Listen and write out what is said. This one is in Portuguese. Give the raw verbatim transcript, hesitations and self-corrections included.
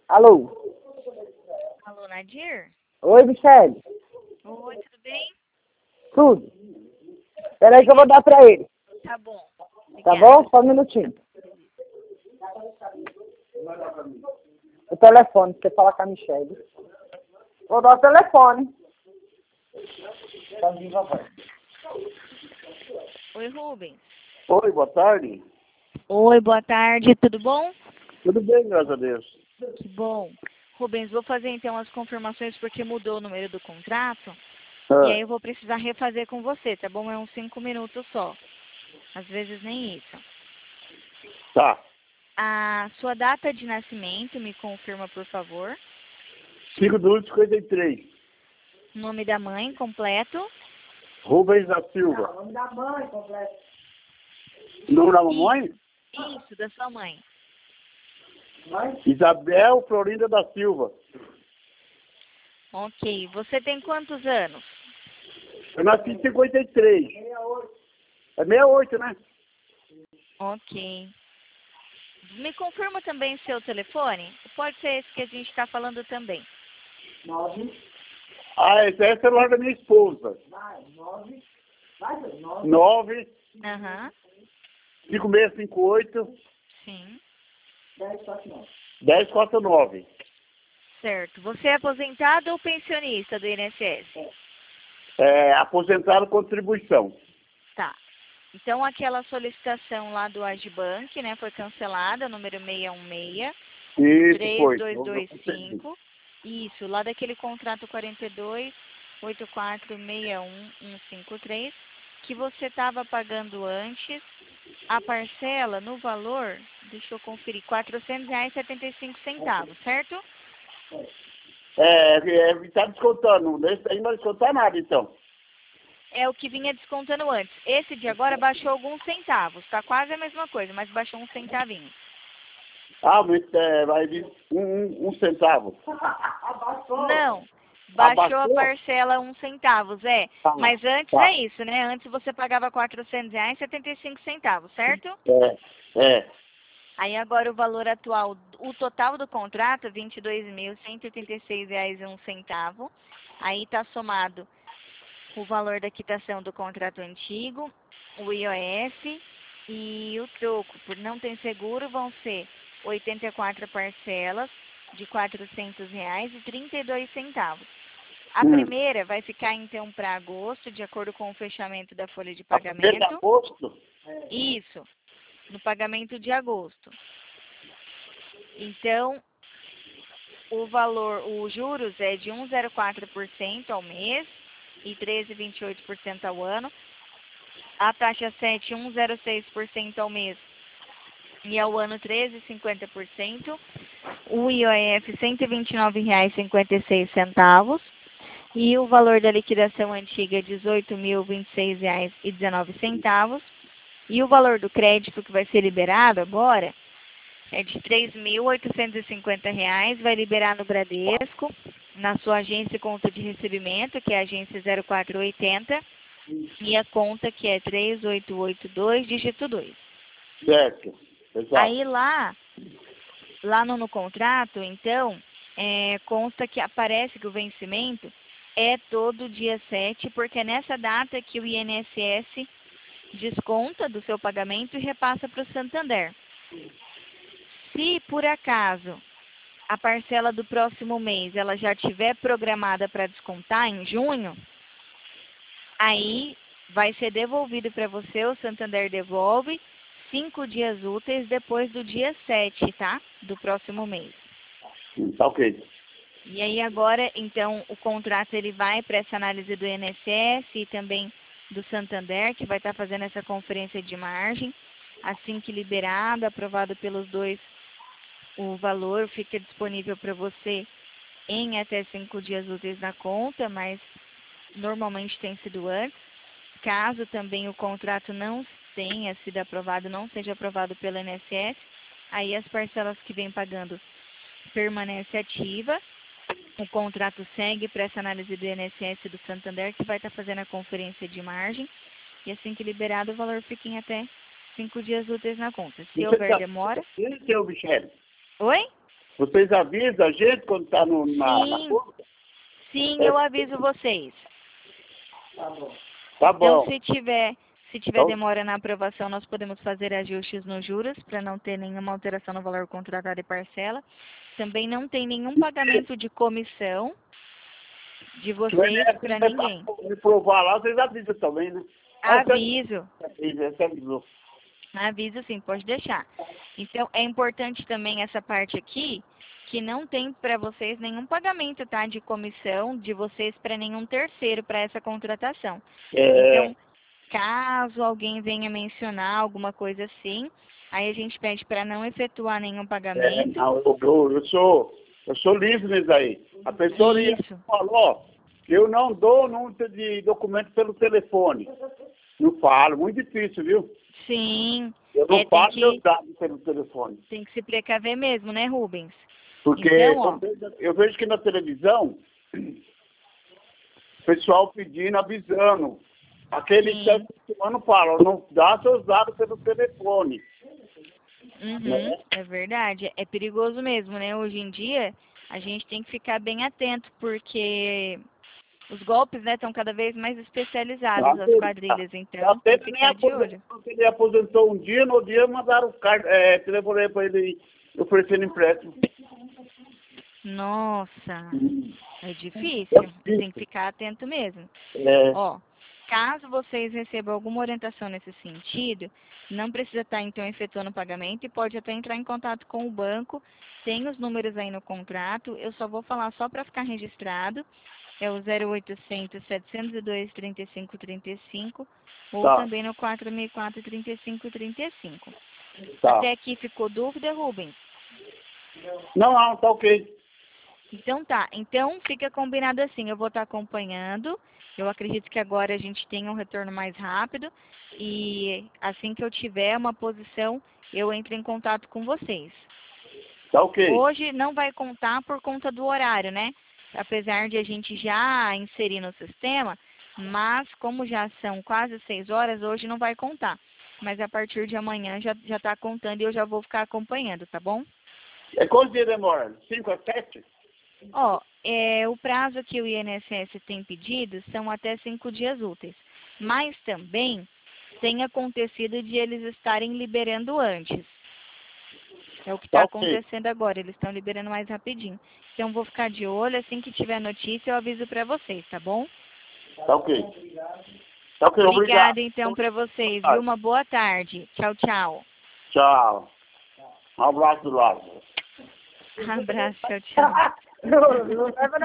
Alô? Alô, Nadir? Oi, Michele. Oi, tudo bem? Tudo. Peraí que eu vou dar pra ele. Tá bom. Tá Obrigada. bom? Só um minutinho. O telefone, pra você falar com a Michele. Vou dar o telefone. Tá vindo, papai. Oi, Rubens. Oi, boa tarde. Oi, boa tarde, tudo bom? Tudo bem, graças a Deus. Que bom. Rubens, vou fazer então as confirmações porque mudou o número do contrato. Ah, E aí eu vou precisar refazer com você, tá bom? É uns cinco minutos só. Às vezes nem isso. tá. A sua data de nascimento, me confirma, por favor. cinco de cinquenta e três. Nome da mãe, completo. Rubens da Silva. Nome da mãe, completo. Nome da mamãe? Isso, da sua mãe. Mãe? Isabel Florinda da Silva. Ok. Você tem quantos anos? Eu nasci em cinquenta e três. É sessenta e oito, né? Ok. Me confirma também seu telefone? Pode ser esse que a gente está falando também. Nove. Ah, esse é o celular da minha esposa. Vai, nove. Vai, nove. nove Aham. cinco seis cinco oito Sim. Dez, quatro, nove. dez quatro nove. Certo. Você é aposentado ou pensionista do I N S S? É, aposentado contribuição. Tá. Então aquela solicitação lá do Agibank, né, foi cancelada, número seiscentos e dezesseis, Isso três foi. dois dois cinco. Isso, lá daquele contrato quarenta e dois, oitenta e quatro, sessenta e um, cento e cinquenta e três, que você estava pagando antes a parcela no valor, deixa eu conferir, quatrocentos reais e setenta e cinco centavos, certo? É, é, tá descontando. Nesse aí não vai descontar nada, então. É o que vinha descontando antes. Esse de agora baixou alguns centavos, tá quase a mesma coisa, mas baixou uns centavinhos. Ah, mas é, vai vir um, um, um centavo. Não, baixou a Abaixou? parcela uns centavos, é. Tá, Mas antes tá. é isso, né? Antes você pagava quatrocentos reais e setenta e cinco centavos, certo? É, é. Aí agora o valor atual, o total do contrato, vinte e dois mil cento e oitenta e seis reais e um centavo. Aí está somado o valor da quitação do contrato antigo, o I O F e o troco. Por não ter seguro, vão ser oitenta e quatro parcelas de quatrocentos reais e trinta e dois centavos. A Hum. primeira vai ficar então para agosto, de acordo com o fechamento da folha de A primeira de pagamento. agosto? Isso, no pagamento de agosto. Então, o valor, os juros é de um vírgula zero quatro por cento ao mês e treze vírgula vinte e oito por cento ao ano. A taxa sete, um vírgula zero seis por cento ao mês e ao ano treze vírgula cinquenta por cento. O I O F cento e vinte e nove reais e cinquenta e seis centavos. E o valor da liquidação antiga é dezoito mil e vinte e seis reais e dezenove centavos. E o valor do crédito que vai ser liberado agora é de três mil oitocentos e cinquenta reais, vai liberar no Bradesco, na sua agência e conta de recebimento, que é a agência zero quatro oitenta, e a conta que é três oito oito dois, dígito dois. Certo. Exato. Aí lá, lá no, no contrato, então, é, consta que aparece que o vencimento é todo dia sete, porque é nessa data que o I N S S desconta do seu pagamento e repassa para o Santander. Se por acaso a parcela do próximo mês ela já estiver programada para descontar em junho, aí vai ser devolvido para você, o Santander devolve cinco dias úteis depois do dia sete, tá? Do próximo mês. Hum, Tá ok. E aí agora, então, o contrato ele vai para essa análise do I N S S e também do Santander, que vai estar fazendo essa conferência de margem. Assim que liberado, aprovado pelos dois, o valor fica disponível para você em até cinco dias úteis na conta, mas normalmente tem sido antes. Caso também o contrato não tenha sido aprovado, não seja aprovado pelo I N S S, aí as parcelas que vem pagando permanece ativa. O contrato segue para essa análise do I N S S do Santander, que vai estar fazendo a conferência de margem. E assim que liberado, o valor fica em até cinco dias úteis na conta. Se Você houver tá- demora... Esse é o Michele. Oi? Vocês avisam a gente quando está na, na Sim, conta? sim, eu aviso vocês. Tá bom. Então, se tiver, se tiver Então- demora na aprovação, nós podemos fazer ajustes nos juros para não ter nenhuma alteração no valor contratado e parcela. Também não tem nenhum pagamento de comissão de vocês para ninguém. Me provar lá, vocês avisam também, né? Aviso. Você avisou. Aviso sim, pode deixar. Então, é importante também essa parte aqui, que não tem para vocês nenhum pagamento, tá? De comissão de vocês para nenhum terceiro para essa contratação. É, Então, caso alguém venha mencionar alguma coisa assim, aí a gente pede para não efetuar nenhum é, pagamento. não, eu, eu, eu sou, eu sou livre nisso aí. A pessoa Isso. falou, ó, eu não dou número de documento pelo telefone. Não falo, muito difícil, viu? Sim. Eu não É, tem falo que- meus dados pelo telefone. Tem que se precaver mesmo, né, Rubens? Porque Então, ó. eu, vejo, eu vejo que na televisão, o pessoal pedindo, avisando. Aquele Sim. que está semana fala, não dá seus dados pelo telefone. Uhum, Né? é verdade. É perigoso mesmo, né? Hoje em dia, a gente tem que ficar bem atento, porque os golpes, né, estão cada vez mais especializados, as quadrilhas. Então, tem que Até nem ficar de olho. aposentou, ele aposentou um dia, no dia mandaram o car... é, telefonei para ele oferecendo empréstimo. Nossa, Hum. é difícil. Tem que ficar atento mesmo. É, Ó, caso vocês recebam alguma orientação nesse sentido, não precisa estar, então, efetuando o pagamento e pode até entrar em contato com o banco. Tem os números aí no contrato. Eu só vou falar só para ficar registrado. É o zero oitocentos, setecentos e dois, trinta e cinco, trinta e cinco ou Tá. também no quatro mil e quatro, trinta e cinco, trinta e cinco. tá. Até aqui ficou dúvida, Rubens? Não, não, tá ok. Então tá, então fica combinado assim, eu vou estar acompanhando, eu acredito que agora a gente tenha um retorno mais rápido e assim que eu tiver uma posição, eu entro em contato com vocês. Tá ok. Hoje não vai contar por conta do horário, né? Apesar de a gente já inserir no sistema, mas como já são quase seis horas, hoje não vai contar. Mas a partir de amanhã já já está contando e eu já vou ficar acompanhando, tá bom? É quantos dias demora? Cinco a sete? Ó, é, o prazo que o I N S S tem pedido são até cinco dias úteis. Mas também tem acontecido de eles estarem liberando antes. É o que está Tá ok. acontecendo agora, eles estão liberando mais rapidinho. Então, vou ficar de olho, assim que tiver notícia, eu aviso para vocês, tá bom? Tá ok. Tá ok, Obrigada, obrigado. então, para vocês, viu? Uma boa tarde. Tchau, tchau. Tchau. Um abraço do lado. Abraço, tchau, tchau. Não, não leva